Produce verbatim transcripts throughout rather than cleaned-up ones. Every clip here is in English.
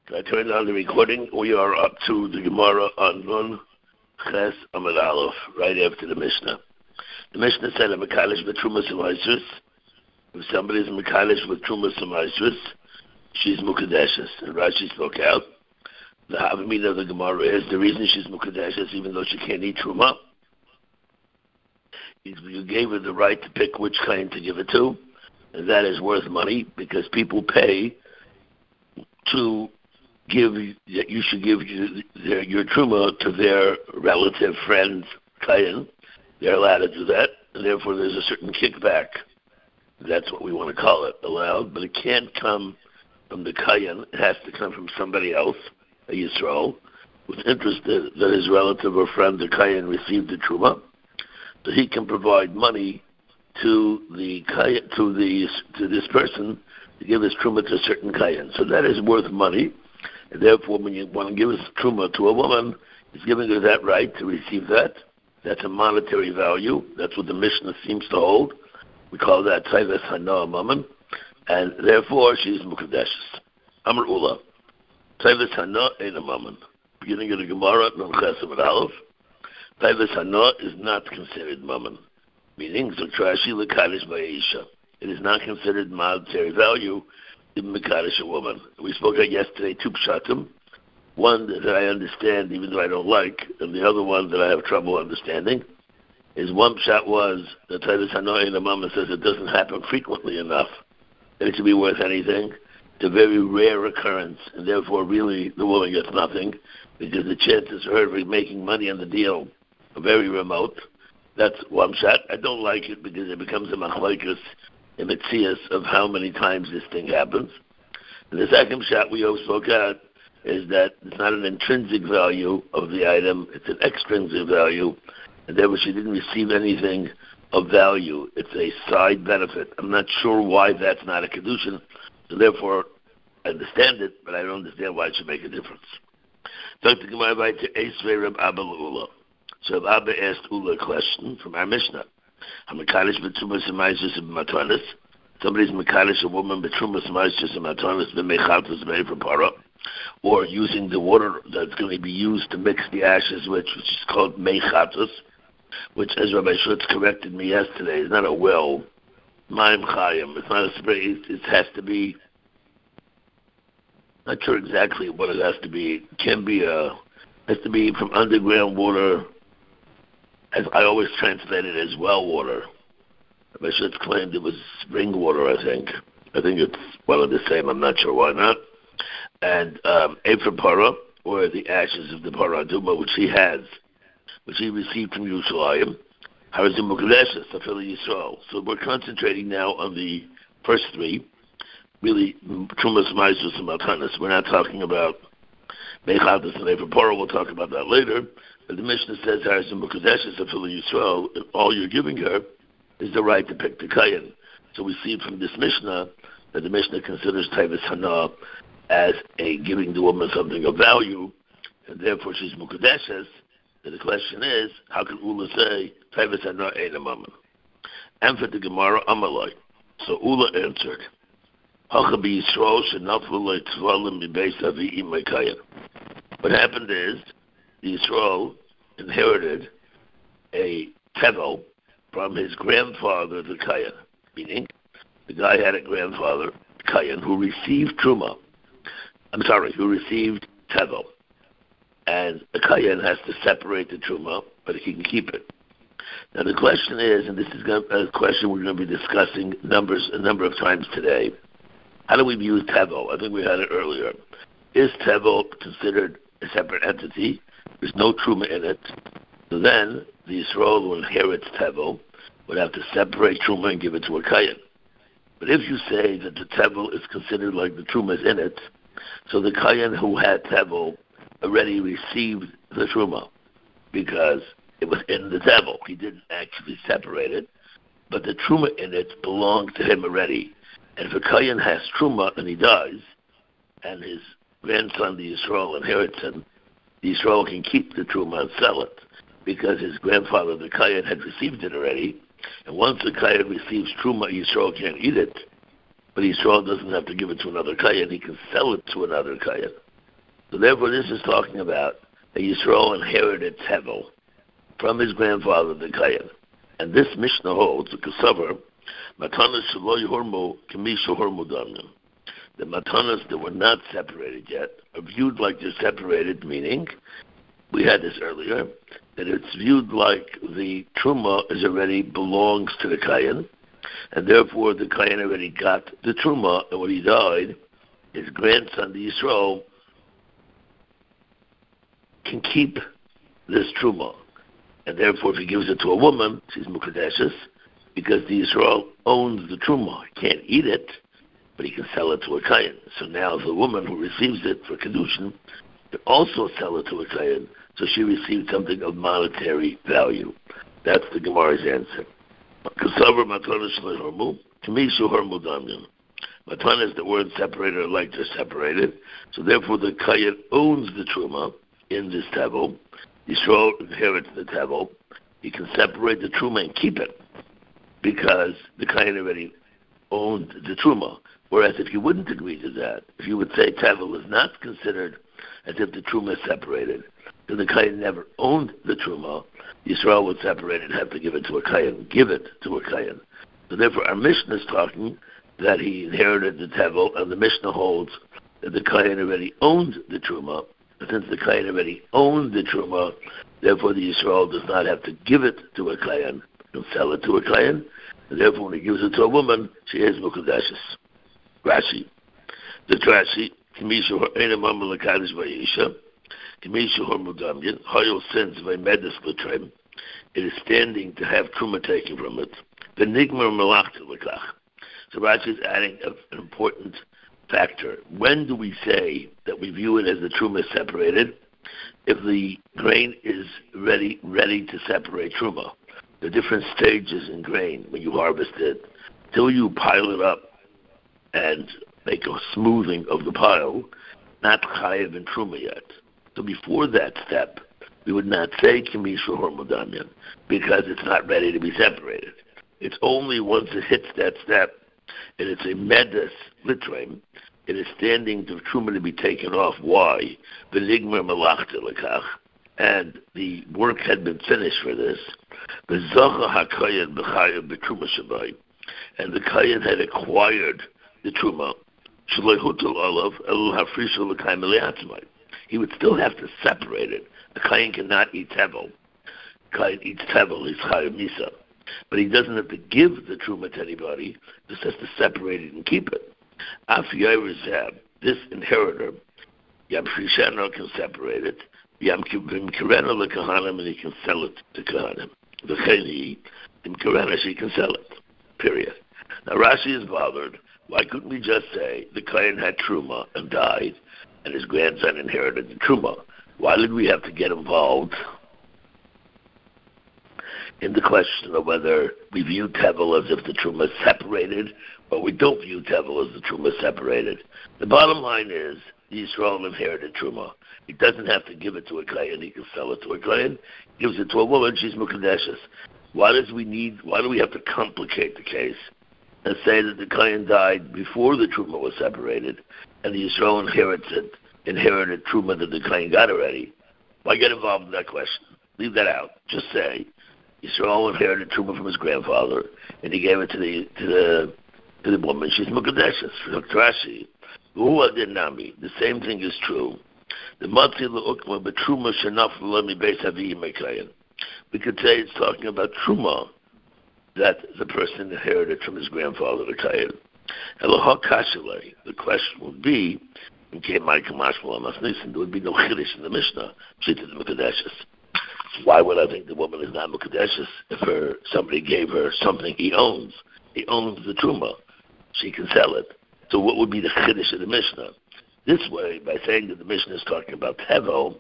I turned on the recording. We are up to the Gemara on Nun Ches Amud Aleph, right after the Mishnah. The Mishnah said a Mekalish with Trumas and Maisrus. If somebody is Mekalish with Trumas and Maisrus, she's Mukadeshes. And Rashi spoke out. The Havamina of the Gemara is the reason she's Mukadeshes, even though she can't eat Truma, is you gave her the right to pick which kind to give it to, and that is worth money because people pay to give that you should give you, their, your truma to their relative, friends, kayan. They're allowed to do that, and therefore there's a certain kickback. That's what we want to call it, allowed, but it can't come from the kayan. It has to come from somebody else, a Yisrael, who's interested that his relative or friend, the kayan, received the truma, so he can provide money to the kayan, to the to this person to give his truma to a certain kayan. So that is worth money. And therefore, when you want to give a truma to a woman, he's giving her that right to receive that. That's a monetary value. That's what the Mishnah seems to hold. We call that Taives Hana Mammon. And therefore, she's Mukadeshes. Amr Ula. Taives Hana ain't a Mammon. Beginning of the Gemara, Nun Ches Amud Aleph. Taives Hana is not considered Mammon. Meaning, Zotrashi L'Kadish Ba'isha. It is not considered monetary value in Mekadesh a woman. We spoke about yesterday two pshatim. One that I understand, even though I don't like, and the other one that I have trouble understanding, is one pshat was that Titus Hanoi and the Mama says it doesn't happen frequently enough that it should be worth anything. It's a very rare occurrence, and therefore really the woman gets nothing because the chances of her making money on the deal are very remote. That's one pshat. I don't like it because it becomes a machlokes in Metzias of how many times this thing happens. And the second shot we always spoke out is that it's not an intrinsic value of the item, it's an extrinsic value, and therefore she didn't receive anything of value. It's a side benefit. I'm not sure why that's not a kedushin, so therefore I understand it, but I don't understand why it should make a difference. So to Gemara by to Esrei Reb Abba Ula. So Reb Abba asked Ula a question from our Mishnah. Hamakadosh betrumas and ma'asos and matanis. Somebody's makadosh a woman betrumas and ma'asos and matanis b'meichatos made from para, or using the water that's going to be used to mix the ashes, which which is called meichatos, which, as Rabbi Schutz corrected me yesterday, is not a well, ma'im chayim. It's not a spray. It, it has to be. Not sure exactly what it has to be. It can be a. Has to be from underground water. As I always translate it as well water. I should claimed it was spring water, I think. I think it's one of the same. I'm not sure why not. And um, Ephra Para, or the ashes of the Paraduma, which he has, which he received from Yerushalayim, Harazim Mukadeshes, Tafili Yisrael. So we're concentrating now on the first three, really, Trumas, Maisus, and Maltanis. We're not talking about Mechatas and Ephra Para. We'll talk about that later. But the Mishnah says, Harazim Mukadeshes, Tafili Yisrael, all you're giving her is the right to pick the kayan. So we see from this Mishnah that the Mishnah considers Taivis Hana as a giving the woman something of value, and therefore she's Mukadeshes. And the question is, how can Ula say Taivis Hana ain't a mammon? And for the Gemara, Amalai. So Ula answered, Hacha bi Yisrael shenafu lo tzvalim mibeis avi imay kayan. What happened is, the Yisrael inherited a tevel from his grandfather, the Kayan, meaning the guy had a grandfather, Kayan, who received Truma. I'm sorry, who received Tevel. And the Kayan has to separate the Truma, but he can keep it. Now the question is, and this is a question we're going to be discussing numbers a number of times today, how do we use Tevel? I think we had it earlier. Is Tevel considered a separate entity? There's no Truma in it. So then, the Yisrael who inherits Tevel would have to separate Truma and give it to a Kayan. But if you say that the Tevel is considered like the Truma is in it, so the Kayan who had Tevel already received the Truma because it was in the Tevel. He didn't actually separate it, but the Truma in it belonged to him already. And if a Kayan has Truma and he dies, and his grandson, the Yisrael, inherits him, the Yisrael can keep the Truma and sell it, because his grandfather, the Kayan, had received it already. And once the Kayan receives Truma, Yisrael can't eat it. But Yisrael doesn't have to give it to another Kayan. He can sell it to another Kayan. So therefore, this is talking about a Yisrael inherited Tevel from his grandfather, the Kayan. And this Mishnah holds, the Kesavar, Matanas Shelo Yehormu Kemi Shehormu Damim. The Matanas that were not separated yet are viewed like they're separated, meaning, we had this earlier, that it's viewed like the Truma is already belongs to the Kayan, and therefore the Kayan already got the Truma, and when he died, his grandson, the Yisrael, can keep this Truma. And therefore, if he gives it to a woman, she's Mukadeshus, because the Yisrael owns the Truma. He can't eat it, but he can sell it to a Kayan. So now the woman who receives it for Kedushin can also sell it to a Kayan, so she received something of monetary value. That's the Gemara's answer. Kasavar Matanas Shelo Kemi Shehormu Damim. Matanas that weren't separated are like they're separated, so therefore the Kayan owns the Truma in this Tevel. Yisrael inherits the Tevel. He can separate the Truma and keep it because the Kayan already owned the Truma. Whereas if you wouldn't agree to that, if you would say Tevel is not considered as if the Truma is separated, then the Kayan never owned the Truma, Yisrael would separate it and have to give it to a Kayan, give it to a Kayan. So therefore our Mishnah is talking that he inherited the Tevel, and the Mishnah holds that the Kayan already owned the Truma. Since the Kayan already owned the Truma, therefore the Yisrael does not have to give it to a Kayan, he'll sell it to a Kayan, and therefore when he gives it to a woman, she is Mukadeshus. Rashi. The Rashi, Kamisha Hor Enamam Lakadish Vayisha, Kamisha Hor Mudamyan, Hoyel Sins Vaymedis Latrim, it is standing to have Truma taken from it. The Nigmar Malachta Lakach. So Rashi is adding an important factor. When do we say that we view it as the Truma is separated? If the grain is ready ready to separate Truma. There are different stages in grain when you harvest it. Till you pile it up and make a smoothing of the pile, not chayav and Truma yet. So before that step, we would not say Kemi Shehormu Damim because it's not ready to be separated. It's only once it hits that step and it's a medas litrim, it is standing to Truma to be taken off. Why? The Nigmar Malachta Lekach, and the work had been finished for this. The Zacha HaKayan B'chayav B'Truma Shabai, and the Kayan had acquired the Truma. Shalei Hutul Olav Elu Hafrisha L'Kayim Eliatzmai. He would still have to separate it. The Kayan cannot eat Tevel. Kayan eats Tevel, he's Chayav Misa. But he doesn't have to give the Truma to anybody, just has to separate it and keep it. Af Yerizab, this inheritor, Yam Shishana can separate it, Yam Kirena L'Kahanim, and he can sell it to Kahanim. The Cheni, in Kirena, she can sell it. Period. Now Rashi is bothered. Why couldn't we just say the Kayan had Truma and died, and his grandson inherited the Truma? Why did we have to get involved in the question of whether we view Tevel as if the Truma is separated, or we don't view Tevel as the Truma is separated? The bottom line is, the Yisrael inherited Truma. He doesn't have to give it to a Kayan, he can sell it to a Kayan. He gives it to a woman, she's Mukadeshus. Why does we need, why do we have to complicate the case and say that the Kayan died before the Truma was separated, and the Yisrael inherited, inherited Truma that the Kayan got already? Why get involved in that question? Leave that out. Just say, Yisrael inherited Truma from his grandfather, and he gave it to the to the to the woman. She's Mukadeshus. Rashi, the same thing is true. The Matzi L'Ukma B'Truma Shenaf L'Mi Beis Haviyim Mekayin. We could say it's talking about Truma that the person inherited from his grandfather, the Kayan. Eloha Kashalei. The question would be, in Kemai Kamashmal Amas Nisan, there would be no Chiddush in the Mishnah. She did the Mukadeshus. Why would I think the woman is not Mukadeshus if her, somebody gave her something he owns? He owns the Truma. She can sell it. So what would be the Chiddush of the Mishnah? This way, by saying that the Mishnah is talking about Tevel,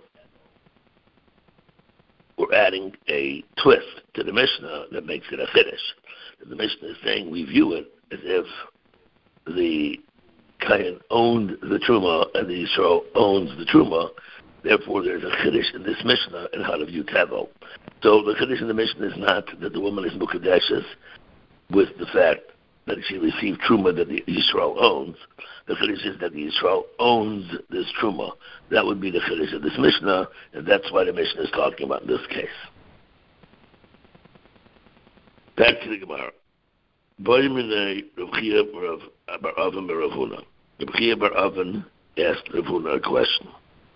we're adding a twist to the Mishnah that makes it a Chiddush. The Mishnah is saying we view it as if the Kayan owned the Truma and the Yisrael owns the Truma. Therefore, there's a Chiddush in this Mishnah in how to view Tevel. So the Chiddush in the Mishnah is not that the woman is Mukadeshus with the fact that she received truma that the Yisrael owns. The chiddush is that the Yisrael owns this truma. That would be the chiddush of this Mishnah, and that's why the Mishnah is talking about in this case. Back to the Gemara. Rav Chia bar Avin bar Rav Huna. Rav Chia bar Avin asked Rav Huna a question.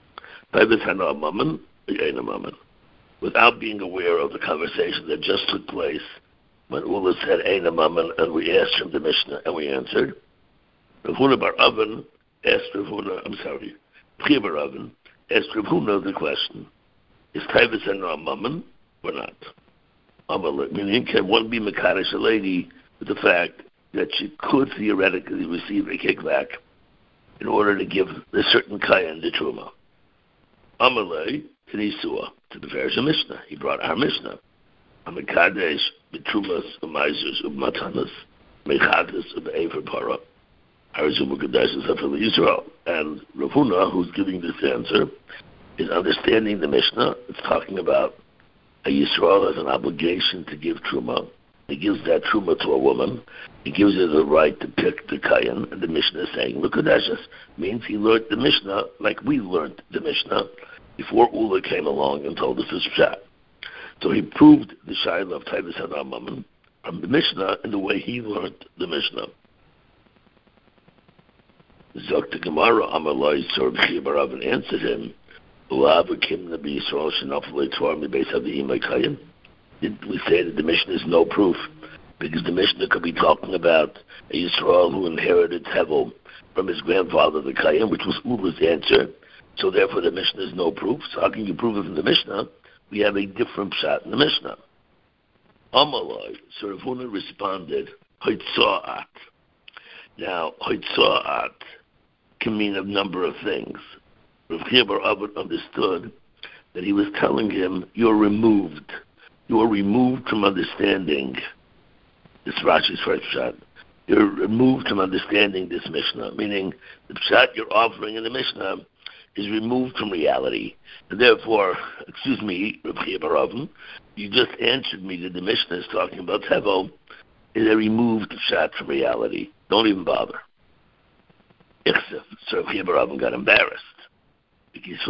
Without being aware of the conversation that just took place when Ula said Eina Mammon, and we asked him the Mishnah, and we answered. Rav Huna bar Avin asked Rav Huna, I'm sorry, Rav Chia bar Avin asked Rav Huna the question, is Taivas Eina Mammon or not? Amalek, meaning, can one be Mekadosh a lady with the fact that she could theoretically receive a kickback in order to give a certain kayan the truma? Amalei Tanisua to the Version Mishnah. He brought our Mishnah. Amekadesh betrumas umaizers umatanas mechadas ube'ever para Harzum Kadeshus Hafil Yisrael. And Rav Huna, who's giving this answer, is understanding the Mishnah. It's talking about a Yisrael has an obligation to give truma. He gives that truma to a woman. He gives her the right to pick the kayan. And the Mishnah is saying, Lukadeshus means he learned the Mishnah like we learned the Mishnah before Ula came along and told us his pshat. So he proved the shayla of Taivas Eina Mammon from the Mishnah in the way he learned the Mishnah. Zok Gemara Amalai Sor B'Chia bar Avin answered him, Didn't we say that the Mishnah is no proof? Because the Mishnah could be talking about a Yisrael who inherited Tevel from his grandfather, the Kayan, which was Ula's answer. So therefore the Mishnah is no proof. So how can you prove it from the Mishnah? We have a different shot in the Mishnah. Amalai, so Rav Huna responded, Hoitza'at. Now, Hoitza'at can mean a number of things. Rav Chia bar Avin understood that he was telling him, you're removed. You are removed from understanding this Rashi's first pshat. You're removed from understanding this Mishnah, meaning the pshat you're offering in the Mishnah is removed from reality. And therefore, excuse me, Rav Chia bar Avin, you just answered me that the Mishnah is talking about Tevel, is a removed pshat from reality. Don't even bother. Ichsef, so Rav Chia bar Avin got embarrassed. Because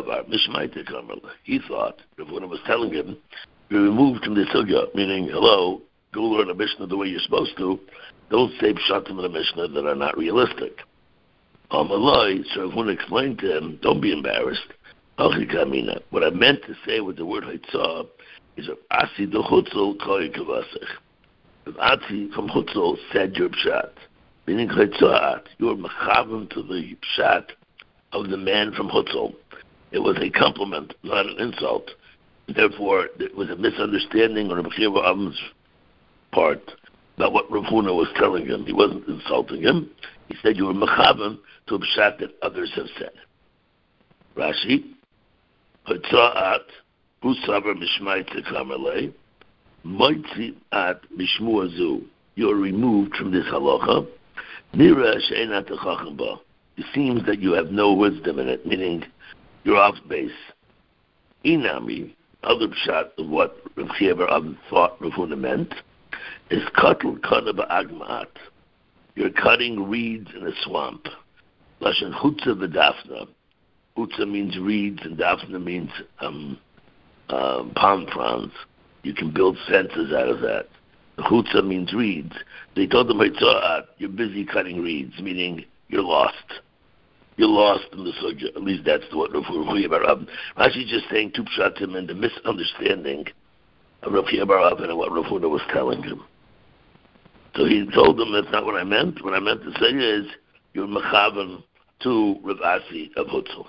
he thought, Rav Huna was telling him, you're removed from the sugya, meaning, hello, go learn a Mishnah the way you're supposed to. Don't say pshatim in the Mishnah that are not realistic. Amalai, so Rav Huna explained to him, don't be embarrassed. What I meant to say with the word Haitzah is Asi the Chutzel Koi Kavasech. If Asi from Chutzel said your pshat, meaning Haitzah, you are machavim to the pshat of the man from Hutzel. It was a compliment, not an insult. Therefore, it was a misunderstanding on Rav Chia bar Avin's part about what Rav Huna was telling him. He wasn't insulting him. He said you were mechavan to a pshat that others have said. Rashi, Hotza'at, Hu Savar Mishmai Tzikamalei, Moitzi'at Mishmu Azu. You are removed from this halacha. Nira She'enat Techacham Ba. It seems that you have no wisdom in it, meaning you're off base. Inami, other pshat of what Rav Chia bar Avin thought Rav Huna meant, is katl kana ba'agma'at. You're cutting reeds in a swamp. Lashon chutza v'dafna. Chutza means reeds, and dafna means um, um, palm fronds. You can build fences out of that. Chutza means reeds. They told them, you're busy cutting reeds, meaning you're lost. You're lost in the sugya. At least that's what Rav Chia bar Avin. Rashi's just saying two pshatim and the misunderstanding of Rav Chia bar Avin and what Rav Huna was telling him. So he told them that's not what I meant. What I meant to say is you're mechavan to Rav Asi of Hutzel.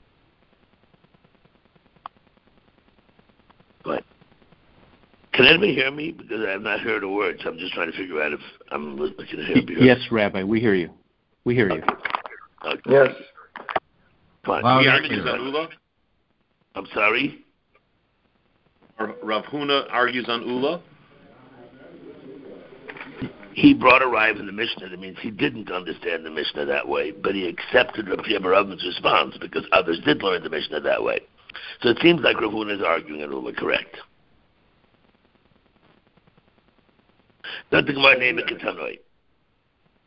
Right. Can anybody hear me? Because I have not heard a word, so I'm just trying to figure out if I'm listening to hear me. Yes, Rabbi, we hear you. We hear you. Okay. Okay. Yes. Fine. Wow, he argues on Ula? I'm sorry? Rav Huna argues on Ula? He brought a rive in the Mishnah. That means he didn't understand the Mishnah that way, but he accepted Rav Chia bar Avin's response because others did learn the Mishnah that way. So it seems like Rav Huna is arguing on Ula, correct? Not the Gemara name of Ketanoi.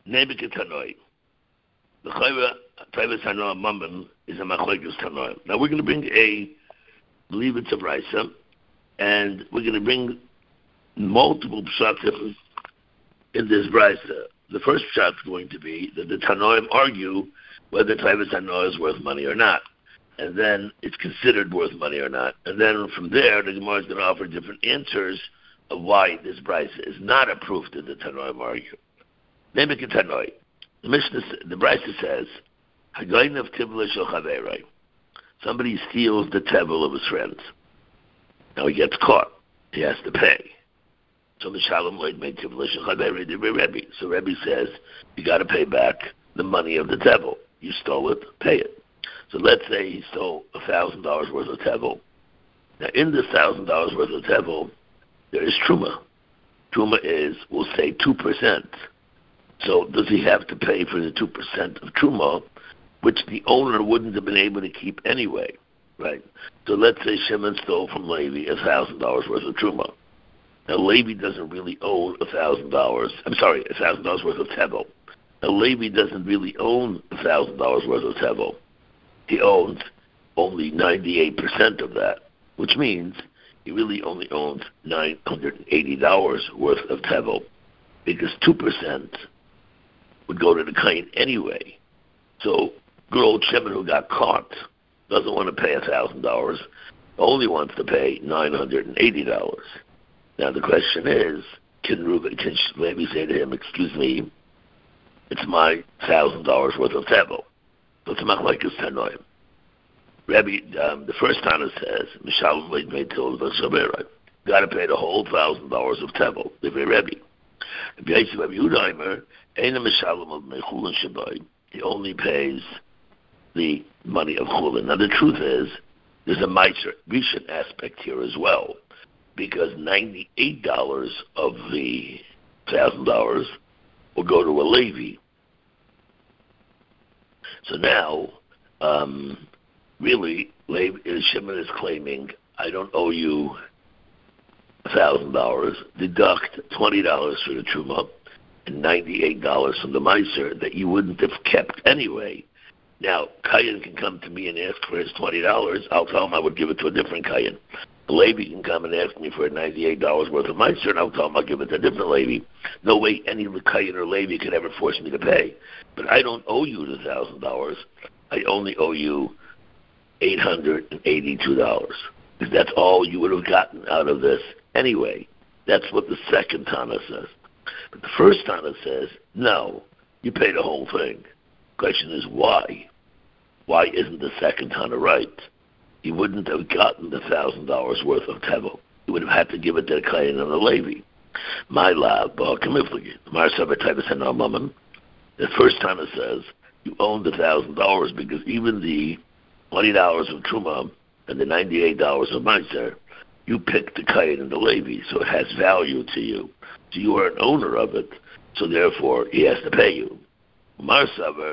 Nebeke Tanoi. The Chayva Taivas Hanoah Mammon is a Machlekes Tanoi. Now we're going to bring a, believe it's a Brisa, and we're going to bring multiple pshatim in this Brisa. The first pshat is going to be that the Tanoim argue whether Taivas Hanoah is worth money or not. And then it's considered worth money or not. And then from there, the Gemara is going to offer different answers of why this Brisa is not a proof that the Tanoim argue. Nebeke Tanoi. The Mishnah, the Brisa says, Hagayin of Tivla Shel Chaverai. Somebody steals the tevel of his friends. Now he gets caught. He has to pay. So the Shalom Loid made Tivla Shel Chaverai to Rebbe. So Rebbe says, you got to pay back the money of the tevel. You stole it, pay it. So let's say he stole a thousand dollars worth of tevel. Now in this thousand dollars worth of tevel, there is truma. Truma is, we'll say, two percent. So does he have to pay for the two percent of truma, which the owner wouldn't have been able to keep anyway, right? So let's say Shimon stole from Levi a thousand dollars worth of truma. Now Levi doesn't really own a thousand dollars. I'm sorry, a thousand dollars worth of tevel. Now Levi doesn't really own a thousand dollars worth of tevel. He owns only ninety-eight percent of that, which means he really only owns nine hundred eighty dollars worth of tevel, because two percent would go to the kain anyway. So good old Shimon who got caught doesn't want to pay one thousand dollars, only wants to pay nine hundred eighty dollars. Now the question is, can Reuben, can Levi say to him, excuse me, it's my one thousand dollars worth of tevel. So it's Machlekes Tanoim. Rebbe, um, the first Tana says, Mishalom Leid made till the Shaberai. Got to pay the whole one thousand dollars of tevel. They pay Rebbe. Rebbe Yudaimer, Eina Mishalom of Mechulin Shabai. He only pays the money of Chulin. Now the truth is, there's a Meiser Rishon aspect here as well, because ninety-eight dollars of the one thousand dollars will go to a Levi. So now, um, really, Levi, Shimon is claiming, I don't owe you one thousand dollars, deduct twenty dollars for the Truma, and ninety-eight dollars from the Meiser that you wouldn't have kept anyway. Now, Kayan can come to me and ask for his twenty dollars. I'll tell him I would give it to a different Kayan. A Levi can come and ask me for ninety-eight dollars worth of Meiser, and I'll tell him I'll give it to a different Levi. No way any Kayan or Levi could ever force me to pay. But I don't owe you the one thousand dollars. I only owe you eight hundred eighty-two dollars. Because that's all you would have gotten out of this anyway. That's what the second Tana says. But the first Tana says, no, you pay the whole thing. The question is why? Why isn't the second Tana right? He wouldn't have gotten the one thousand dollars worth of tevel. He would have had to give it to the Kayan and the Levi. My lab, the first Tana says, you own the one thousand dollars because even the twenty dollars of Truma and the ninety-eight dollars of Meiser, you picked the Kayan and the Levi, so it has value to you. So you are an owner of it, so therefore he has to pay you. Mar Savar,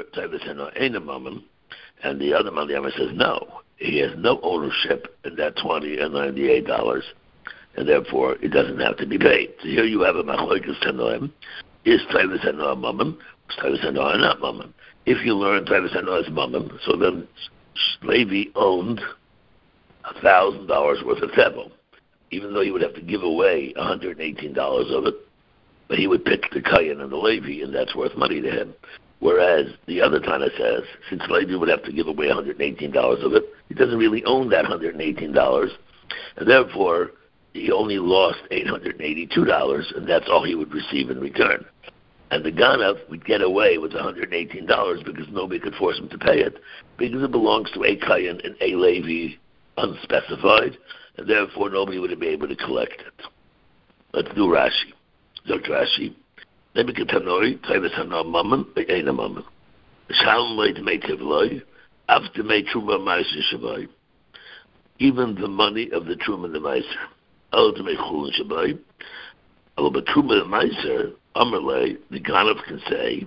and the other Mandiyama says no. He has no ownership in that twenty and ninety-eight dollars, and therefore it doesn't have to be paid. So here you have a Machlokes Tanoim. Is Taivas Hanoah Mammon? Is Taivas Hanoah not Mammon? If you learn Taivas Hanoah is Mammon, so then Levi owned one thousand dollars worth of tevel, even though he would have to give away one hundred eighteen dollars of it, but he would pick the Kayan and the Levi, and that's worth money to him. Whereas the other Tana says, since Levi would have to give away one hundred eighteen dollars of it, he doesn't really own that one hundred eighteen dollars, and therefore he only lost eight hundred eighty-two dollars, and that's all he would receive in return. And the Ganav would get away with one hundred eighteen dollars because nobody could force him to pay it, because it belongs to a Kayan and a Levi unspecified, and therefore nobody would be able to collect it. Let's do Rashi. Doctor Rashi. Even the money of the Truma and the Meiser. But Truma and Meiser, Amarle, the Ganav can say,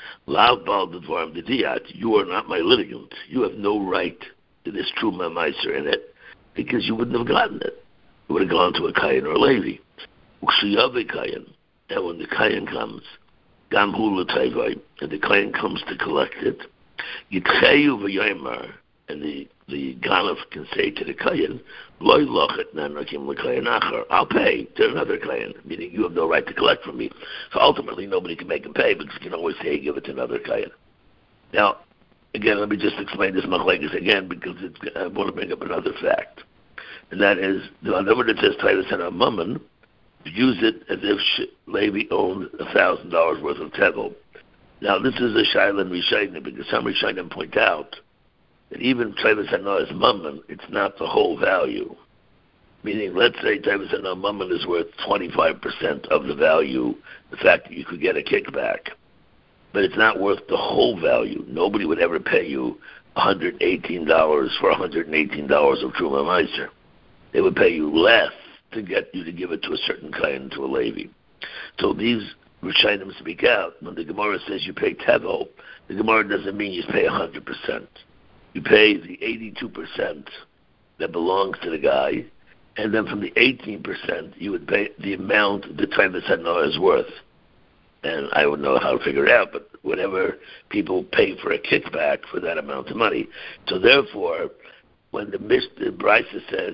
you are not my litigant. You have no right to this Truma and Meiser in it, because you wouldn't have gotten it. You would have gone to a Kayan or a Levi. And when the Kayan comes Gam Hula Tevai, and the Kohen comes to collect it. Yitcheyu v'yomer, and the the Ganav can say to the Kohen, Loi lochet nanakim l'Kohen acher, I'll pay to another Kohen, meaning you have no right to collect from me. So ultimately, nobody can make him pay because you can always say give it to another Kohen. Now, again, let me just explain this machlekes again because it's, I want to bring up another fact, and that is the number that says Titus and Amman, use it as if Levi owned a thousand dollars worth of tevel. Now, this is a Shailan Rishayim because some Rishayim point out that even Titus and is Mammon, it's not the whole value. Meaning, let's say Titus and Mammon is worth twenty-five percent of the value, the fact that you could get a kickback. But it's not worth the whole value. Nobody would ever pay you one hundred eighteen dollars for one hundred eighteen dollars of Truma Meiser. They would pay you less to get you to give it to a certain Kohen, to a Levi. So these Rishayim speak out. When the Gemara says you pay Tevel, the Gemara doesn't mean you pay one hundred percent. You pay the eighty-two percent that belongs to the guy, and then from the eighteen percent, you would pay the amount the Titus Hanah is worth. And I would know how to figure it out, but whatever people pay for a kickback for that amount of money. So therefore, when the, the Brisa says,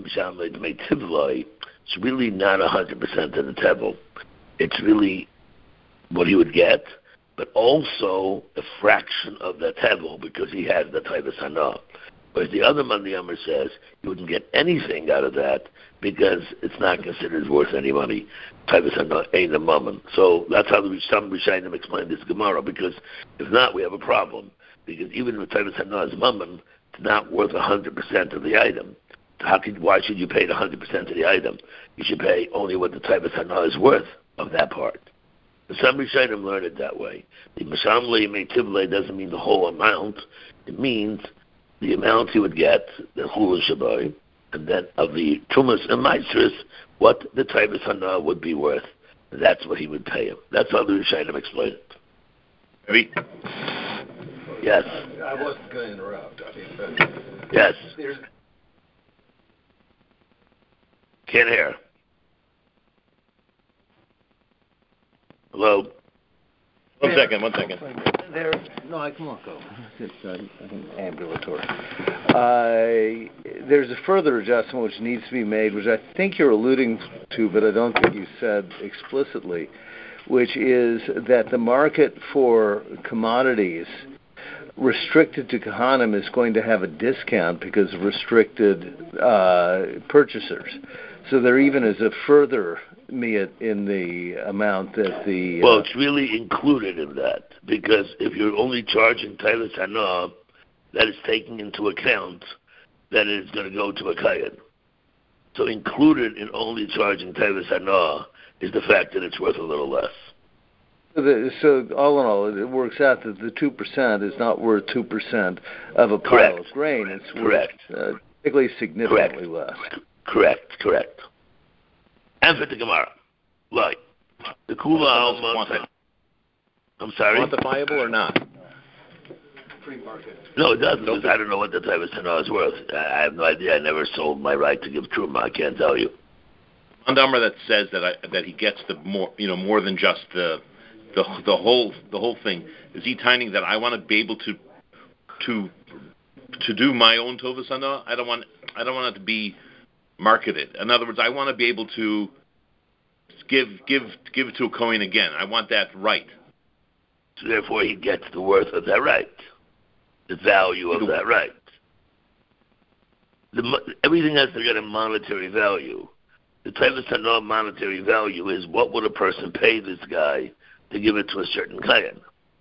it's really not one hundred percent of the tevel. It's really what he would get, but also a fraction of the tevel because he has the Titus Hanah. Whereas the other Monday Amr says you wouldn't get anything out of that because it's not considered worth any money. Titus Hanah ain't a moment. So that's how the, some Rishayim explain this Gemara, because if not, we have a problem. Because even if Titus Hanah is mammon, it's not worth one hundred percent of the item. How could, why should you pay one hundred percent of the item? You should pay only what the Titus Hanah is worth of that part. The some Rishayim learn it that way. The Masham Le'imei Tivlei doesn't mean the whole amount. It means the amount he would get, the Chulu Shabai, and then of the Tumas and Maestris, what the Titus Hanah would be worth. That's what he would pay him. That's how the Rishayim explain it. Ready? Yes. I wasn't going to interrupt. I mean, but yes. There's... Can't hear. Hello? One second, one second. There, no, I can walk over. It's uh, ambulatory. Uh, there's a further adjustment which needs to be made, which I think you're alluding to, but I don't think you said explicitly, which is that the market for commodities restricted to Kohanim is going to have a discount because of restricted uh, purchasers. So there even is a further miyat in the amount that the... Uh, well, it's really included in that, because if you're only charging Titus Hanah, that is taking into account that it's going to go to a Kohen. So included in only charging Titus Hanah is the fact that it's worth a little less. So, the, so all in all, it works out that the two percent is not worth two percent of a pile correct. of grain. It's correct. worth uh, particularly significantly correct. less. Correct, correct. And for the Gemara, like the Kula Alma. I'm sorry. Quantifiable or not? Free market. No, it doesn't. Because I don't know what the Titus Hanah is worth. I have no idea. I never sold my right to give truma. I can't tell you. Mandamar that says that I, that he gets the more, you know, more than just the the the whole the whole thing. Is he timing that I want to be able to to to do my own Tovas Hanah? I don't want I don't want it to be marketed. In other words, I want to be able to give give give it to a Kohen again. I want that right. So therefore, he gets the worth of that right, the value of that right. The, everything has to get a monetary value. The Titus Hanah monetary value is what would a person pay this guy to give it to a certain Kohen.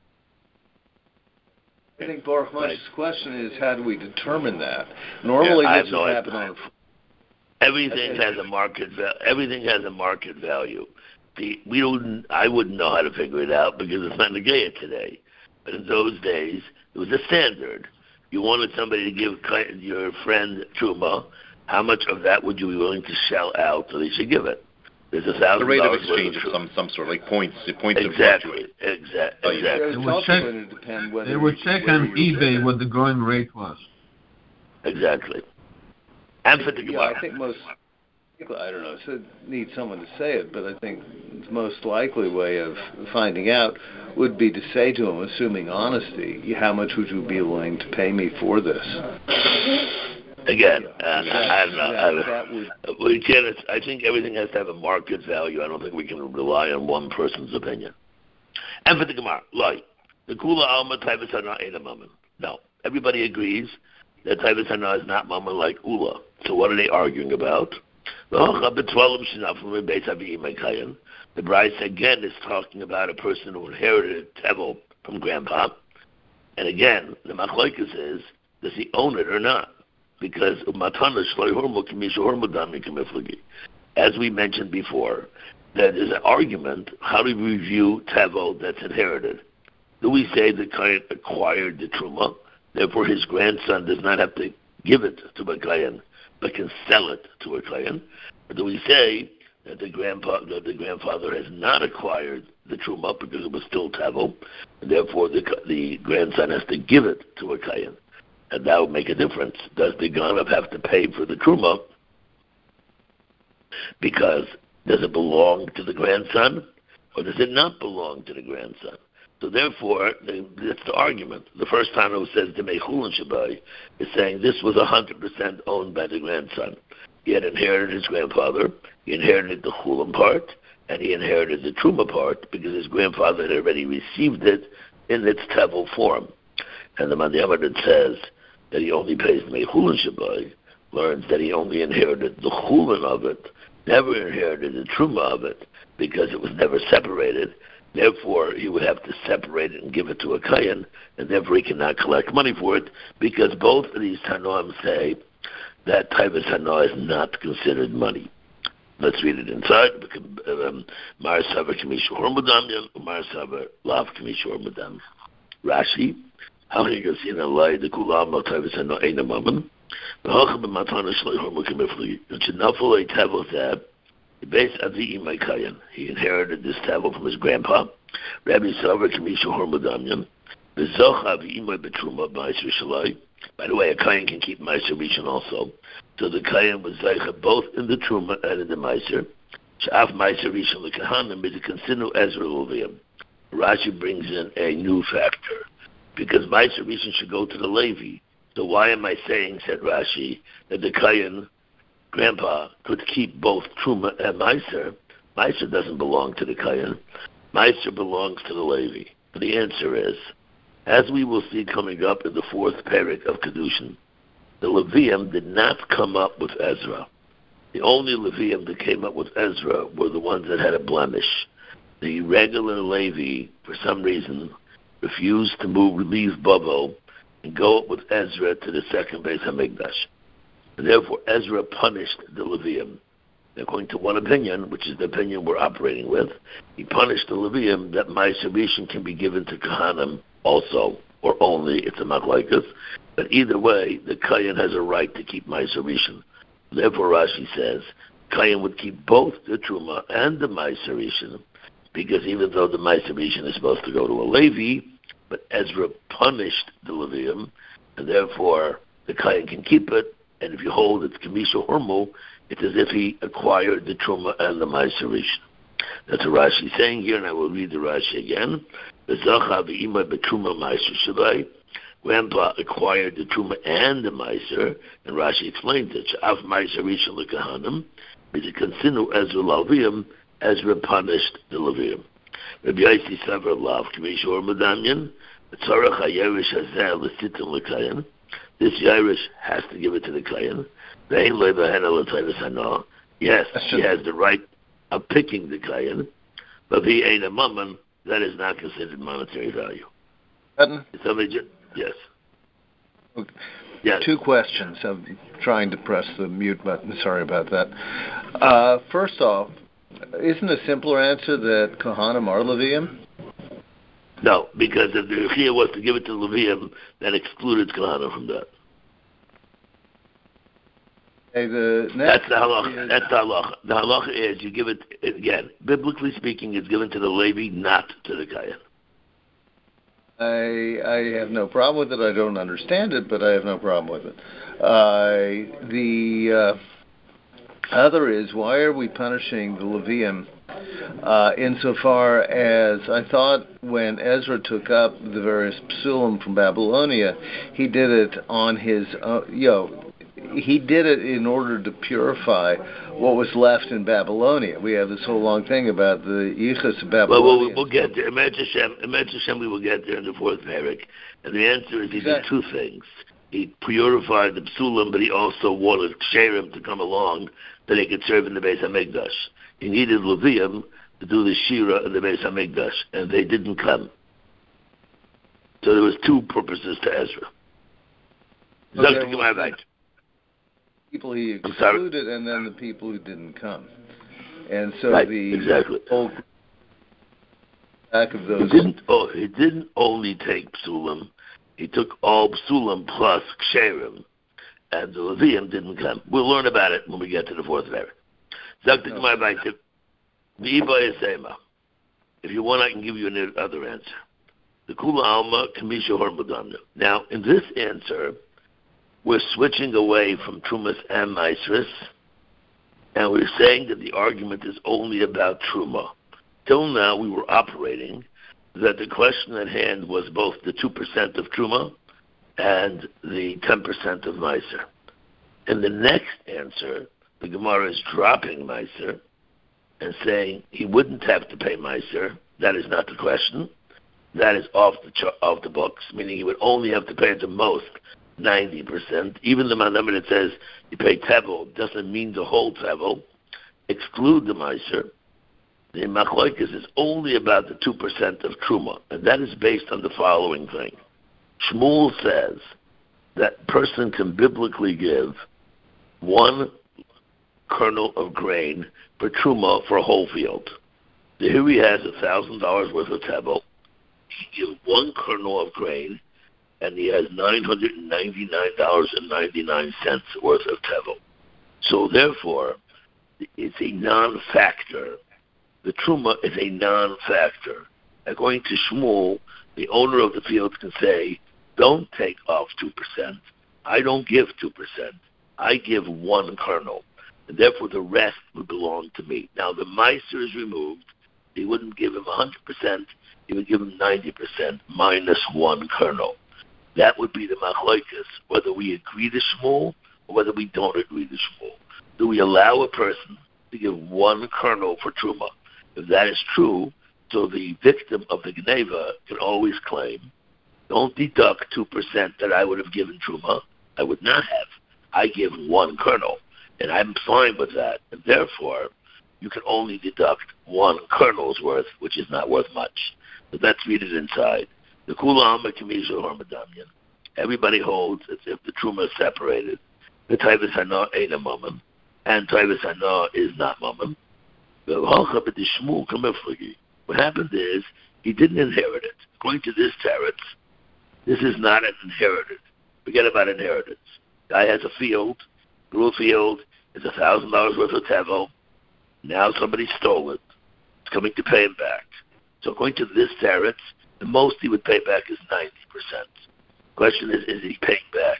I think Baruch Moshe's right. question is, how do we determine that? Normally, yeah, this would no happen on. Everything has a market. Va- everything has a market value. The, we don't. I wouldn't know how to figure it out because it's not Negea today. But in those days, it was a standard. You wanted somebody to give your friend truma. How much of that would you be willing to shell out so they should give it? There's a thousand the rate of dollars exchange of some some sort, like points. Points exactly. Exactly. Exactly. They would check, they would check on eBay what the going rate was. Exactly. And for the yeah, I think most. I don't know, so need someone to say it, but I think the most likely way of finding out would be to say to him, assuming honesty, how much would you be willing to pay me for this? Again, and I don't know. That, that would, we can't. I think everything has to have a market value. I don't think we can rely on one person's opinion. And for the Gemara, like the Kula Alma Taivas Hana ain't a mammon. No, everybody agrees that Taivas Hana is not mammon like Ula. So what are they arguing about? The Bryce again is talking about a person who inherited tevel from grandpa, and again the machlokas is, does he own it or not? Because as we mentioned before, that is an argument. How do we review tevel that's inherited? Do we say the Kayan acquired the truma, therefore his grandson does not have to give it to a Kayan, but can sell it to a Kayan? Or do we say that the grandpa, that the grandfather has not acquired the truma because it was still tevel, and therefore the the grandson has to give it to a Kayan? And that would make a difference. Does the Ganav have to pay for the truma? Because does it belong to the grandson, or does it not belong to the grandson? So therefore, that's the argument. The first time it says the Mechulin Shabai is saying this was one hundred percent owned by the grandson. He had inherited his grandfather, he inherited the Chulam part, and he inherited the Truma part because his grandfather had already received it in its tevel form. And the Mandiyamar that says that he only pays Mechulin Shabai learns that he only inherited the Chulam of it, never inherited the Truma of it, because it was never separated. Therefore, he would have to separate it and give it to a Kayan, and therefore he cannot collect money for it, because both of these Tanoim say that Taivas Hana is not considered money. Let's read it inside. Mar Savar Kamishu Hormudam, Mar Savar Lav Kamishu Hormudam. Rashi, how can you see in a lie the Kulam of Taivas Hana ain't a mammon? The Hachab and Matana Shloi Hormukimifli, which is not fully Tavel Tab. He inherited this tevel from his grandpa. Rabbi Savar Kamisha Hormudamyan. By the way, a Kayan can keep Meiser Rishon also. So the Kayan was Zeicha both in the Truma and in the Meiser. Sha'af Meiser Rishon L'Kahanim is a Consinu Ezra Levium. Rashi brings in a new factor. Because Meiser Rishon should go to the Levi. So why am I saying, said Rashi, that the Kayan grandpa could keep both Truma and Meiser? Meiser doesn't belong to the Kayan. Meiser belongs to the Levi. The answer is, as we will see coming up in the fourth parak of Kedushin, the Levium did not come up with Ezra. The only Levium that came up with Ezra were the ones that had a blemish. The regular Levi, for some reason, refused to move, leave Bavo, and go up with Ezra to the second Beis HaMikdash. And therefore, Ezra punished the Levium. According to one opinion, which is the opinion we're operating with, he punished the Levium that Meiser Rishon can be given to Kahanim also, or only, it's a machlokes. But either way, the Kayan has a right to keep Meiser Rishon. Therefore, Rashi says, Kayan would keep both the Truma and the Meiser Rishon, because even though the Meiser Rishon is supposed to go to a Levi, but Ezra punished the Levium, and therefore the Kayan can keep it. And if you hold it's Kamisha Hormo, it's as if he acquired the Truma and the Meiser Rishon. That's what Rashi is saying here, and I will read the Rashi again. Grandpa acquired the Truma and the Meiser, and Rashi explains it. Sha'af Meiser Rishon L'Kahanim, is a Consinu Ezra L'Levium, Ezra punished the Levium. Rabbi Yossi Savar Lav Kamisha Hormudamyan, Tzarech HaYerish Hazeh L'Sitim L'Kayan. This Yairish has to give it to the Kayan. Yes, he has the right of picking the Kayan, but if he ain't a mammon, that is not considered monetary value. Somebody just, yes. Okay. Yes. Two questions. I'm trying to press the mute button. Sorry about that. Uh, first off, isn't a simpler answer that Kohanim are Levium? No, because if the Rechia was to give it to Levium, that excluded Kohanim from that. Hey, the That's the halacha. That's the halacha. The halacha is you give it, again, biblically speaking, it's given to the Levi, not to the Kayan. I I have no problem with it. I don't understand it, but I have no problem with it. Uh, the uh, Other is, why are we punishing the Levium uh, insofar as I thought when Ezra took up the various psulim from Babylonia, he did it on his, uh, you know, he did it in order to purify what was left in Babylonia. We have this whole long thing about the Yichus of Babylonia. Well, we'll, we'll get there. Imagine Hashem, imagine Hashem, we will get there in the fourth parak. And the answer is he did two things. He purified the psulim, but he also wanted Ksherim to come along that he could serve in the Beis HaMikdash. He needed Levium to do the Shira in the Beis HaMikdash, and they didn't come. So there was two purposes to Ezra. Okay, well, right. People he excluded, and then the people who didn't come. And so right, the exactly. whole back of those... He didn't, oh, he didn't only take psulim. He took all psulim plus ksherim, and the Levium didn't come. We'll learn about it when we get to the fourth parak. Zaktik my baitiv, v'iba yasema. If you want, I can give you another answer. The kula alma kamisha hormadamna. Now, in this answer, we're switching away from trumas and maasros, and we're saying that the argument is only about truma. Till now, we were operating that the question at hand was both the two percent of truma and the ten percent of maaser. In the next answer, the Gemara is dropping maaser and saying he wouldn't have to pay maaser. That is not the question. That is off the ch- off the books, meaning he would only have to pay at the most ninety percent. Even the manamah that says you pay tevel doesn't mean the whole tevel. Exclude the maaser. The machlokes is only about the two percent of truma, and that is based on the following thing. Shmuel says that person can biblically give one kernel of grain per truma for a whole field. So here he has a thousand dollars worth of tevel. He gives one kernel of grain, and he has nine hundred and ninety-nine dollars and ninety-nine cents worth of tevel. So therefore, it's a non-factor. The truma is a non-factor. According to Shmuel, the owner of the field can say, don't take off two percent. I don't give two percent. I give one kernel. And therefore, the rest would belong to me. Now, the maaser is removed. He wouldn't give him one hundred percent. He would give him ninety percent minus one kernel. That would be the machlokes, whether we agree to Shmuel or whether we don't agree to Shmuel. Do we allow a person to give one kernel for truma? If that is true, so the victim of the Geneva can always claim, don't deduct two percent that I would have given truma. I would not have. I give one kernel, and I'm fine with that. And therefore, you can only deduct one kernel's worth, which is not worth much. But let's read it inside. The kula alma kamisha hormadamyan. Everybody holds as if the truma is separated. The taivas hana ain't a mumman, and taivas hana is not mumman. What happened is he didn't inherit it. According to this teretz, this is not an inherited. Forget about inheritance. Guy has a field, grew a field, it's a thousand dollars worth of tevel. Now somebody stole it. It's coming to pay him back. So according to this teretz, the most he would pay back is ninety percent. Question is, is he paying back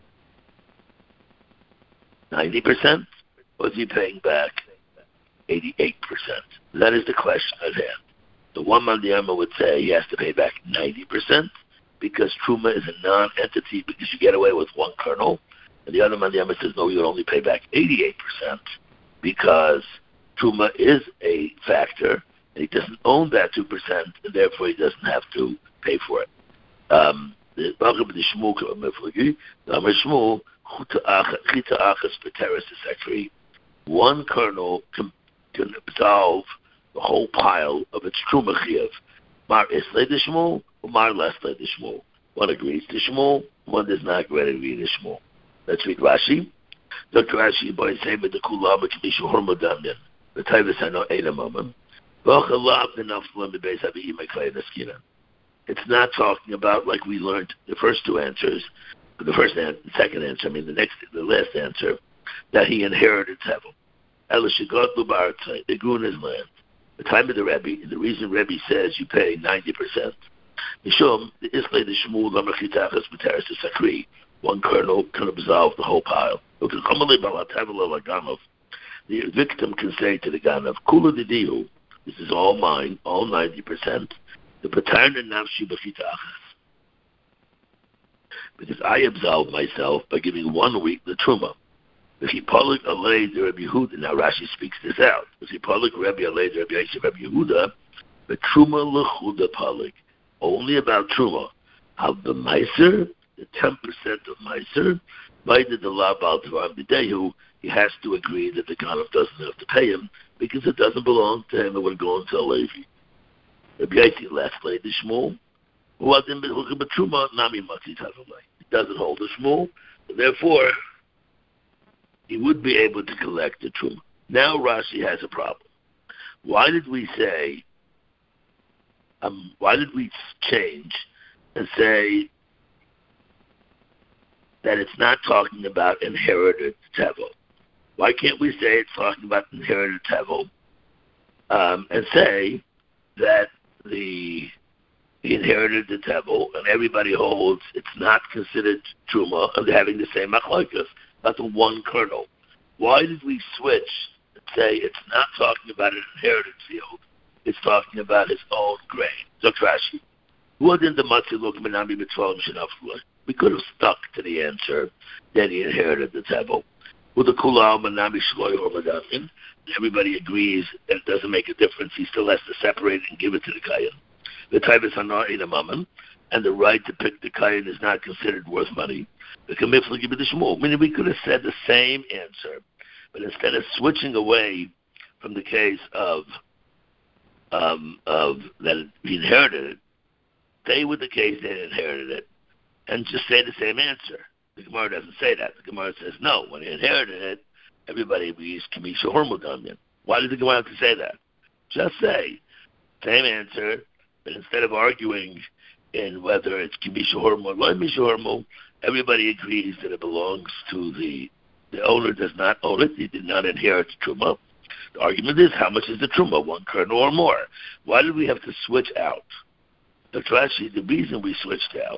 ninety percent, or is he paying back eighty-eight percent? That is the question at hand. The one mandiyama would say he has to pay back ninety percent because truma is a non-entity because you get away with one kernel, and the other mandiyama says no, you would only pay back eighty-eight percent because truma is a factor and he doesn't own that two percent, and therefore he doesn't have to pay for it. Um, the one kernel can, can absolve the whole pile of its truma chiyuv. Mar islay the Shmuel, or mar leslay the Shmuel. One agrees to Shmuel, one does not agree to Shmuel. Let's read Rashi. Doctor Rashi, boy, say with the kulam k'mishu hormadamyan. The taivas hano ein amamam. It's not talking about, like we learned the first two answers, the first and second answer, I mean the next, the last answer, that he inherited tevel. They grew in his land. The time of the Rebbe, the reason Rebbe says you pay ninety percent, one kernel can absolve the whole pile. the victim can say to the ganav, Kula didihu, this is all mine, all ninety percent. The patarna nafshi b'chitachas. Because I absolve myself by giving one week the truma. If he polik alei the Rabbi Yehuda, now Rashi speaks this out. If he polik Rabbi alei the Rabbi Yisrael Rabbi Yehuda, the truma lechuda polik, only about truma. Of the meiser, the ten percent of meiser, by the law about the he has to agree that the ganav doesn't have to pay him because it doesn't belong to him. It would go into a Levi. Rabbi Yisrael last lay the shmul. It doesn't hold the shmul, therefore he would be able to collect the truma. Now Rashi has a problem. Why did we say? Um, why did we change and say that it's not talking about inherited tevel? Why can't we say it's talking about inherited tevel um, and say that the he inherited the tevel and everybody holds it's not considered truma and having the same machlokes, not the one kernel? Why did we switch and say it's not talking about an inherited field, it's talking about his own grain? So Rashi, what did the matzi look menami b'tvalim shenaflu? We could have stuck to the answer that he inherited the tevel. With the kulal menami shloy or madafin, everybody agrees that it doesn't make a difference. He still has to separate it and give it to the kayan. The taibas hana in a mammon, and the right to pick the kayan is not considered worth money. The kamifla give it the shmul. Meaning we could have said the same answer, but instead of switching away from the case of um, of that he inherited it, stay with the case that he inherited it, and just say the same answer. The Gemara doesn't say that. The Gemara says no. When he inherited it, everybody agrees kamisha hormodamyan. Why did the Gemara have to say that? Just say same answer, but instead of arguing in whether it's kamisha hormo or loy hormo, everybody agrees that it belongs to the the owner. Does not own it. He did not inherit the truma. The argument is how much is the truma, one kernel or more. Why did we have to switch out? That's Rashi. The reason we switched out,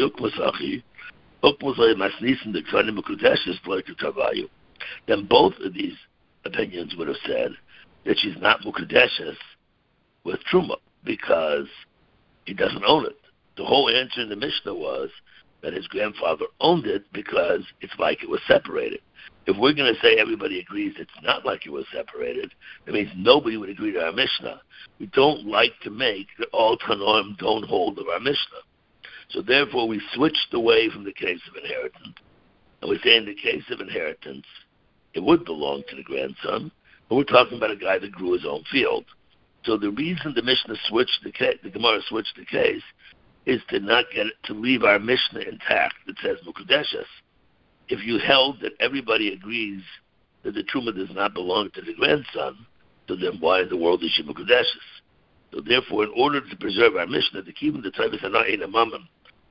then both of these opinions would have said that she's not mukadeshes with truma because he doesn't own it. The whole answer in the Mishnah was that his grandfather owned it because it's like it was separated. If we're going to say everybody agrees it's not like it was separated, that means nobody would agree to our Mishnah. We don't like to make that all Tanoim don't hold of our Mishnah. So therefore we switched away from the case of inheritance. And we say in the case of inheritance, it would belong to the grandson, but we're talking about a guy that grew his own field. So the reason the Mishnah switched the case, the Gemara switched the case, is to not get it, to leave our Mishnah intact that says Mukadeshes. If you held that everybody agrees that the Truma does not belong to the grandson, so then why in the world is she Mukadeshes? So therefore, in order to preserve our Mishnah, to keep in the type of Sanah in a Mammon,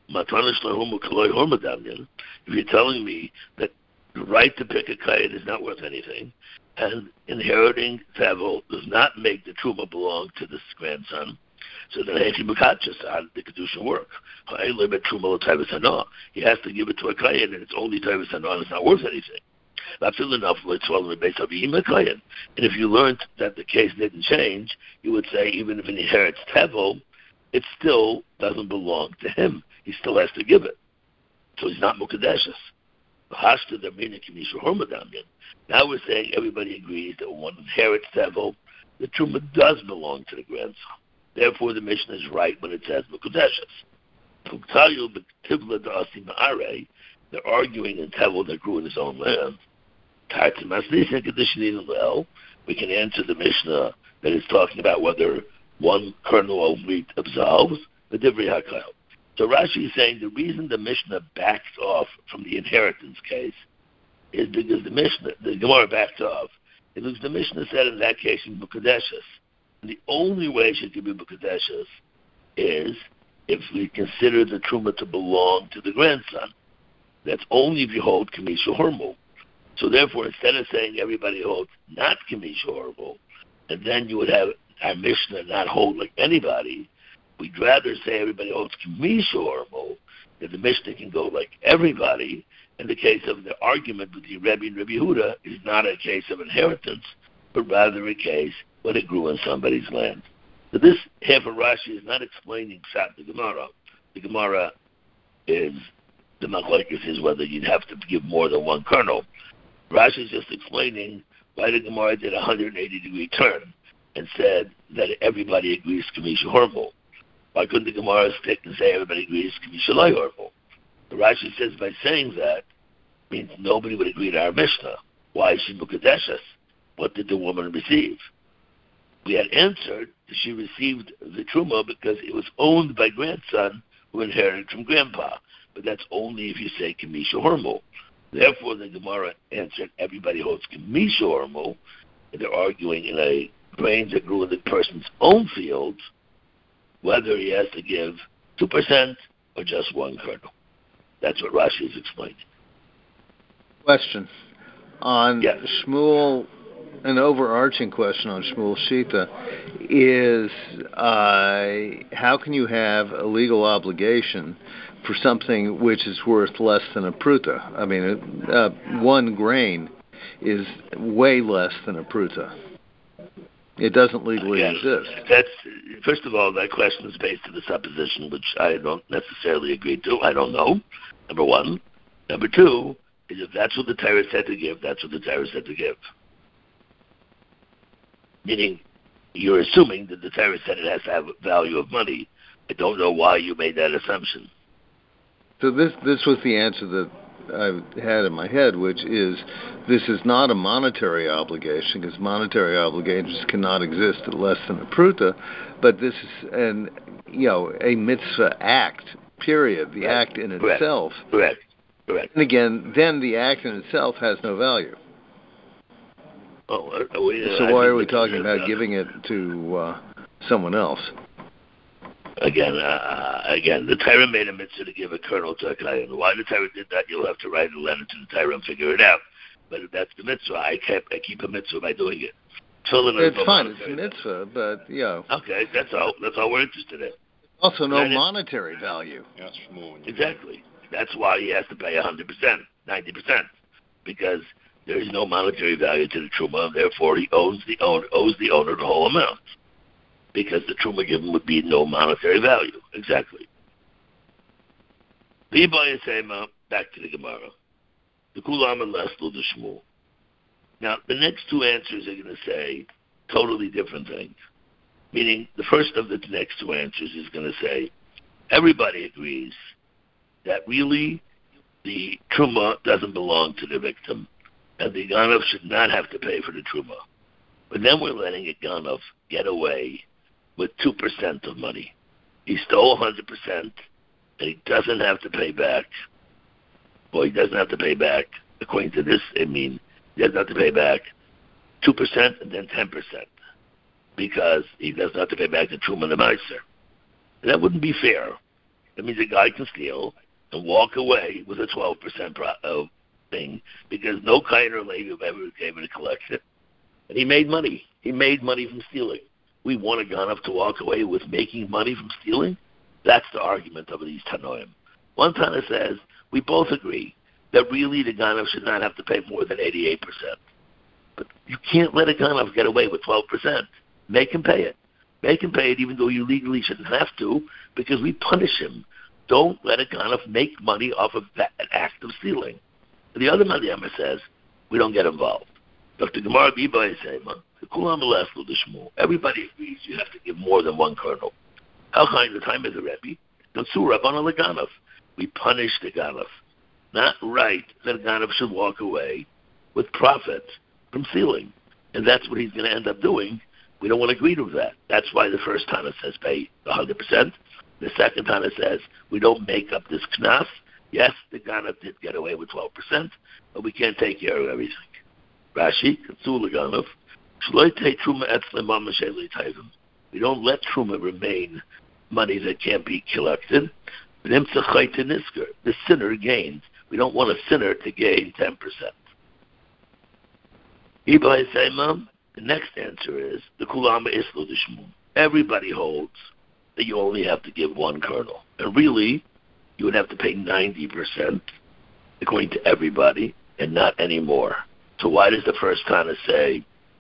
if you're telling me that the right to pick a kayan is not worth anything, and inheriting Tevel does not make the Truma belong to this grandson, so then Hechi Mukachas on the Kedusha work. He has to give it to a kayan, and it's only Tevel Sanah, and it's not worth anything. That's enough. And if you learned that the case didn't change, you would say even if he inherits Tevel, it still doesn't belong to him. He still has to give it. So he's not Mukadeshes. Now we're saying everybody agrees that when one inherits Tevel, the Truma does belong to the grandson. Therefore, the Mishnah is right when it says Mukadeshes. They're arguing in Tevel that grew in his own land. We can answer the Mishnah that is talking about whether one kernel of wheat absolves the Divrei HaKayil. So Rashi is saying the reason the Mishnah backed off from the inheritance case is because the Mishnah, the Gemara backed off. It was the Mishnah said in that case in Bukadeshes. And the only way she could be Bukadeshes is if we consider the Truma to belong to the grandson. That's only if you hold Kamisha Hormel. So therefore, instead of saying everybody holds not Kamisha Hormel, and then you would have our Mishnah not hold like anybody, we'd rather say everybody holds Kamisha Hormel, that the Mishnah can go like everybody, in the case of the argument with the Rebbe and Rebbe Yehuda, is not a case of inheritance, but rather a case when it grew on somebody's land. So this half of Rashi is not explaining Pshat the Gemara. The Gemara is, the machlokes is whether you'd have to give more than one kernel. Rashi is just explaining why the Gemara did a one hundred eighty degree turn and said that everybody agrees Kamisha Hormel. Why couldn't the Gemara stick and say everybody agrees Kamisha Lai Hormel? The Rashi says by saying that means nobody would agree to our Mishnah. Why is she Mukadeshas? What did the woman receive? We had answered that she received the Truma because it was owned by grandson who inherited from grandpa. But that's only if you say Kamisha Hormel. Therefore, the Gemara answered everybody holds Kamisha Hormel, and they're arguing in a grain that grew in the person's own field whether he has to give two percent or just one kernel. That's what Rashi is explaining. Question. On yes. Shmuel, an overarching question on Shmuel Shita is uh, how can you have a legal obligation for something which is worth less than a pruta? I mean, uh, one grain is way less than a pruta. It doesn't legally Again, exist. That's, first of all, that question is based on the supposition, which I don't necessarily agree to. I don't know, number one. Number two is if that's what the Torah said to give, that's what the Torah said to give. Meaning, you're assuming that the Torah said it has to have value of money. I don't know why you made that assumption. So this this was the answer that I had in my head, which is this is not a monetary obligation, because monetary obligations cannot exist at less than a pruta, but this is an you know a mitzvah act. Period. The Correct. act in Correct. itself. Correct. Correct. And again, then the act in itself has no value. Oh, are we, uh, so I why think are we the- talking about uh, giving it to uh, someone else? Again, uh, again, the Torah made a mitzvah to give a kernel to a kayan. Why the Torah did that, you'll have to write a letter to the Torah and figure it out. But if that's the mitzvah, I kept I keep a mitzvah by doing it. Children It's are fine. It's a mitzvah, but you know. Okay, that's all. That's all we're interested in. Also, no Right. monetary value. Yes, more. Exactly. That's why he has to pay one hundred percent, ninety percent, because there is no monetary value to the truma, and therefore he owns the owner owes the owner the whole amount, because the truma given would be no monetary value. Exactly. Back to the Gemara. The Kulam and Lesl the Shmuel. Now, the next two answers are going to say totally different things. Meaning, the first of the next two answers is going to say, everybody agrees that really the truma doesn't belong to the victim, and the ganav should not have to pay for the truma. But then we're letting a ganav get away with two percent of money. He stole one hundred percent, and he doesn't have to pay back. Well, he doesn't have to pay back. According to this, I mean, he doesn't have to pay back two percent and then ten percent, because he doesn't have to pay back the truma and the meiser. And that wouldn't be fair. That means a guy can steal and walk away with a twelve percent pro- uh, thing, because no kain or levi ever came in to collect it. And he made money. He made money from stealing. We want a ganav to walk away with making money from stealing? That's the argument of these Tanoim. One Tana says, we both agree that really the ganav should not have to pay more than eighty-eight percent. But you can't let a ganav get away with twelve percent. Make him pay it. Make him pay it even though you legally shouldn't have to, because we punish him. Don't let a ganav make money off of that an act of stealing. And the other Madhyama says, we don't get involved. Doctor Gemara Biba is saying, the Kulam Lesl the Shmuel, everybody agrees you have to give more than one kernel. How kind the time is the Rebbe? Don't sue Rabban al Ganav. We punish the Ganav. Not right that a Ganav should walk away with profit from stealing. And that's what he's going to end up doing. We don't want to agree to that. That's why the first Tana says pay one hundred percent. The second Tana says we don't make up this knas. Yes, the Ganav did get away with twelve percent, but we can't take care of everything. Rashi, Katsul Ganav, we don't let truma remain money that can't be collected. The sinner gains. We don't want a sinner to gain ten percent. The next answer is the Kulama Islu the Shmuel. Everybody holds that you only have to give one kernel. And really, you would have to pay ninety percent according to everybody, and not anymore. So why does the first Tana say,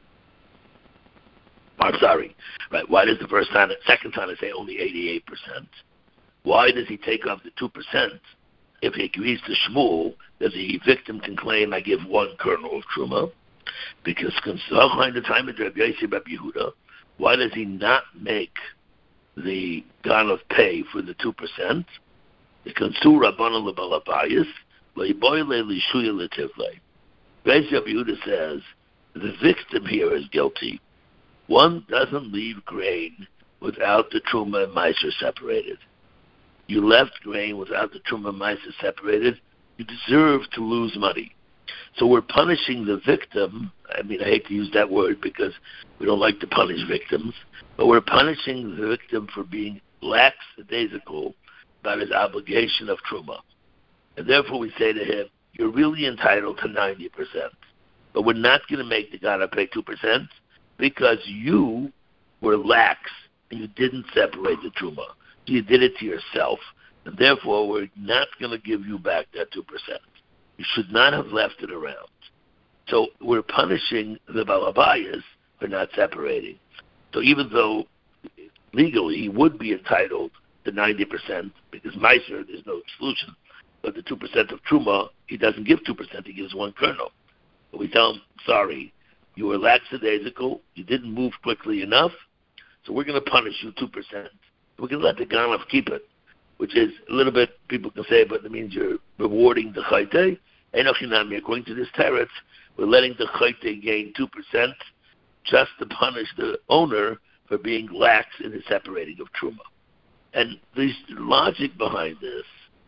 I'm sorry, right, why does the first Tana, second Tana say only eighty-eight percent? Why does he take off the two percent if he agrees to Shmuel that the victim can claim, I give one kernel of Truma? Because behind the time of Rabbi Yossi Rabbi Yehuda, why does he not make the Ganav pay for the two percent? The Kansur Rabbanan Lebalabayis, Leiboyle Lishuya Letivle. Rabbi Yehuda says the victim here is guilty. One doesn't leave grain without the Truma and Meiser separated. You left grain without the Truma and Meiser separated, you deserve to lose money. So we're punishing the victim. I mean, I hate to use that word because we don't like to punish victims, but we're punishing the victim for being lackadaisical about his obligation of Truma. And therefore we say to him, you're really entitled to ninety percent, but we're not going to make the Gana pay two percent because you were lax and you didn't separate the Truma. You did it to yourself, and therefore we're not going to give you back that two percent. You should not have left it around. So we're punishing the Balabayas for not separating. So even though legally he would be entitled to ninety percent, because Meiser, there's no exclusion, but the two percent of Truma, he doesn't give two percent, he gives one kernel. But we tell him, sorry, you were lackadaisical, you didn't move quickly enough, so we're going to punish you two percent. We're going to let the Ganav keep it, which is a little bit, people can say, but it means you're rewarding the Chayte. Enochinami, according to this teretz, we're letting the Chayte gain two percent just to punish the owner for being lax in the separating of Truma. And the logic behind this,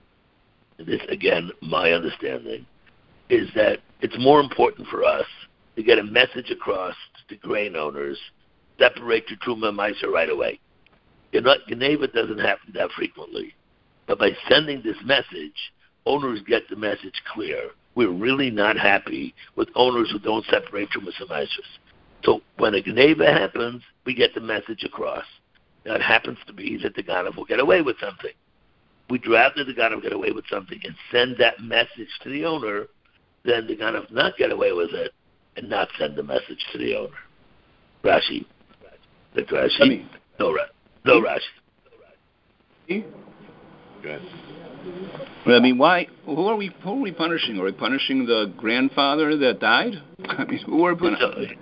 and this, again, my understanding, is that it's more important for us to get a message across to grain owners, separate your Truma and Meiser right away. You're not, Geneva doesn't happen that frequently. But by sending this message, owners get the message clear. We're really not happy with owners who don't separate Trumas and Meisers. So when a Geneva happens, we get the message across. Now it happens to be that the Ganav will get away with something. We'd rather the Ganav get away with something and send that message to the owner than the Ganav not get away with it and not send the message to the owner. Rashi. That's Rashi. I mean, no, Ra- no Rashi. Good. Well, I mean, why? Who are we? Who are we punishing? Are we punishing the grandfather that died? I mean, who are we punishing?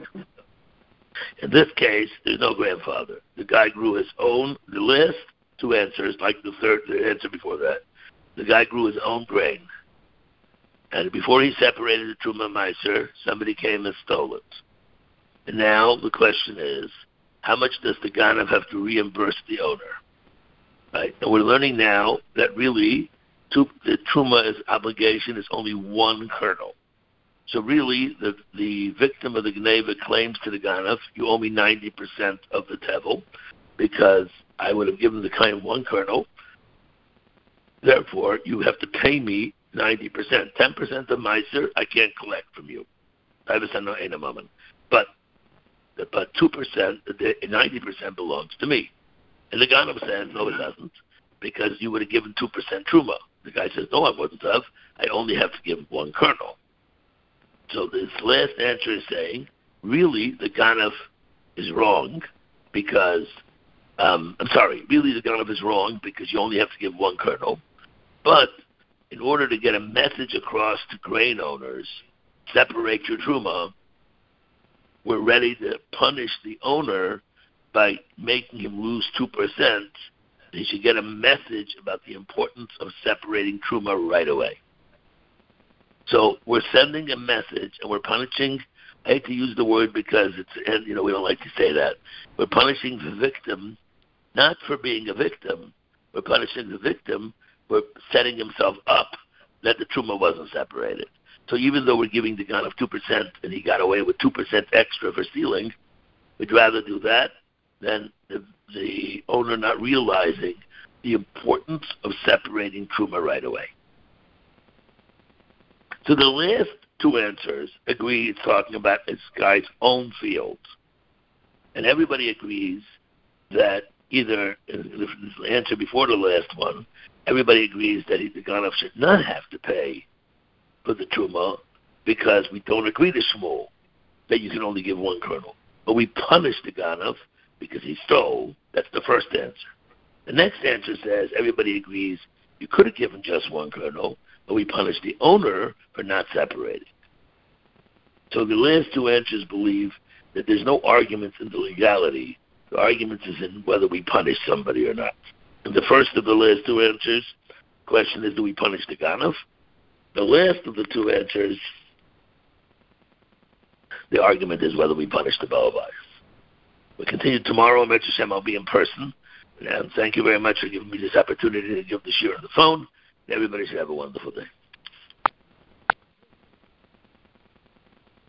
In this case, there's no grandfather. The guy grew his own. The last two answers, like the third the answer before that, the guy grew his own grain, and before he separated the Truma Meiser, somebody came and stole it. And now the question is, how much does the Ganav have to reimburse the owner? Right? And we're learning now that really to, the Truma's obligation is only one kernel. So really, the the victim of the Geneva claims to the Ganav, you owe me ninety percent of the tevel, because I would have given the client one kernel. Therefore, you have to pay me ninety percent. ten percent of Meiser, I can't collect from you. But but two percent, ninety percent belongs to me. And the Ganav says, no, it doesn't, because you would have given two percent Truma. The guy says, no, I wouldn't have. I only have to give one kernel. So this last answer is saying, really, the Ganav is wrong because, um, I'm sorry, really the Ganav is wrong because you only have to give one kernel. But in order to get a message across to grain owners, separate your Truma, we're ready to punish the owner by making him lose two percent. He should get a message about the importance of separating Truma right away. So we're sending a message, and we're punishing, I hate to use the word because it's, and you know, we don't like to say that. We're punishing the victim, not for being a victim. We're punishing the victim for setting himself up that the Truma wasn't separated. So even though we're giving the Ganav two percent and he got away with two percent extra for stealing, we'd rather do that than the, the owner not realizing the importance of separating Truma right away. So the last two answers agree it's talking about this guy's own fields. And everybody agrees that either, in the answer before the last one, everybody agrees that he, the Ganav should not have to pay for the Truma because we don't agree to Shmuel that you can only give one kernel. But we punish the Ganav because he stole. That's the first answer. The next answer says everybody agrees you could have given just one kernel, but we punish the owner for not separating. So the last two answers believe that there's no arguments in the legality. The argument is in whether we punish somebody or not. And the first of the last two answers, the question is, do we punish the Ganav? The last of the two answers, the argument is whether we punish the Balabayas. We'll continue tomorrow. Mitzvah Shem, I'll be in person. And thank you very much for giving me this opportunity to give the shir on the phone. Everybody should have a wonderful day.